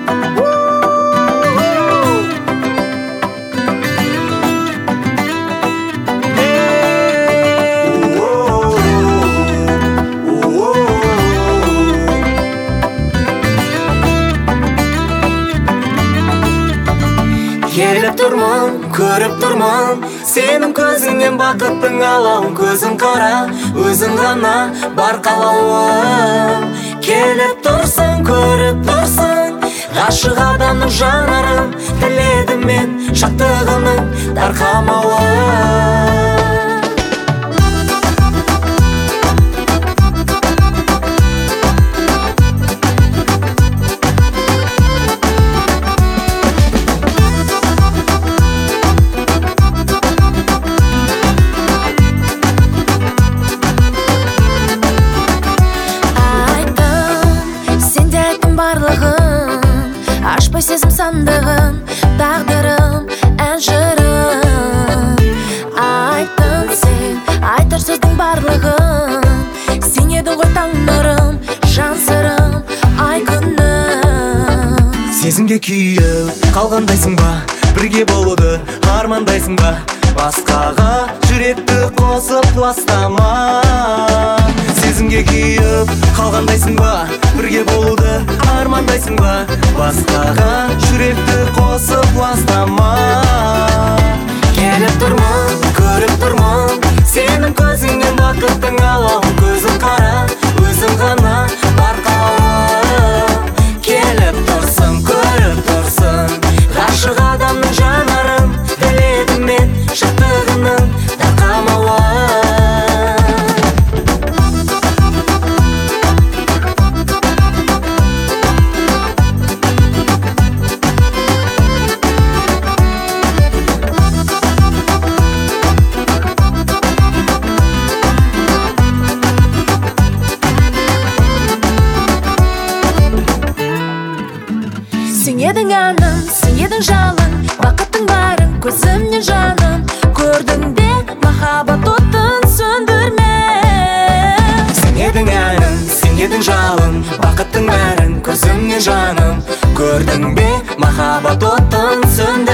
Келіп тұрмын, көріп тұрмын, сенің көзіңнен бақыттың алауын. Көзің қара, өзің ғана бар қалауым. Келіп тұрсың, көріп тұрсың, ғашық адамның жанарым. Тіледім мен шаттығының тарқамауын. Ашпай сезім сандығын, тағдырым, ән жырым. Айттың сен, айтар сөздің барлығын. Сен едің ғой таң нұрым, жан сырым, ай күнім. Сезімге күйіп қалғандайсың ба, бірге болуды армандайсың ба? Басқаға жүректі қосып ластама. Сезімге күйіп қалғандайсың ба, бірге болуды армандайсың ба? Басқаға жүректі қосып ластама. Келіп тұрмын, көріп тұрмын, сенің көзіңнен бақыттың алауын. Көзің қара, өзің ғана бар қалауым. Келіп тұрсың, көріп тұрсың, ғашық адамның жанарым. Тіледім мен шаттығының тарқамауын. Сен едің әнім, сен едің жалын, бақыттың барын көзімнен жаным. Көрдің бе махаббат отын сөндірме. Сен едің әнім, сен едің жалын, бақыттың бәрін көзімнен жаным. Көрдің бе махаббат отын сөндірме.